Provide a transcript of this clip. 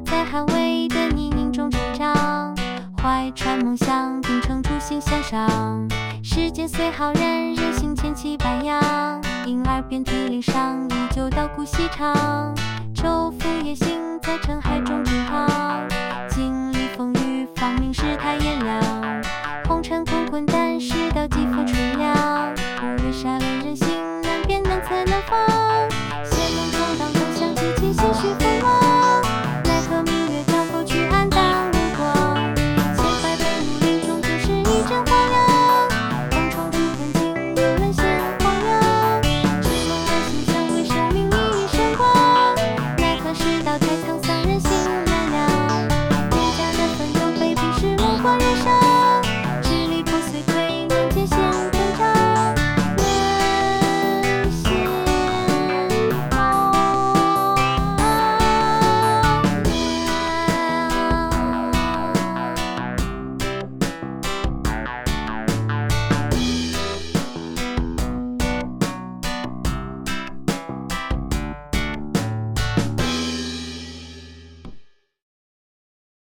在捍卫的泥泞中成长，怀揣梦想，并撑初心向上。世间虽浩然，人心千奇百样，因而遍体鳞伤，依旧稻谷细长。昼伏夜行，在尘海中支航，经历风雨，方明世态炎凉。红尘滚滚，但世道肌肤纯良。无论杀人人心难辨，难测难防。仙梦闯荡，梦想激起些许。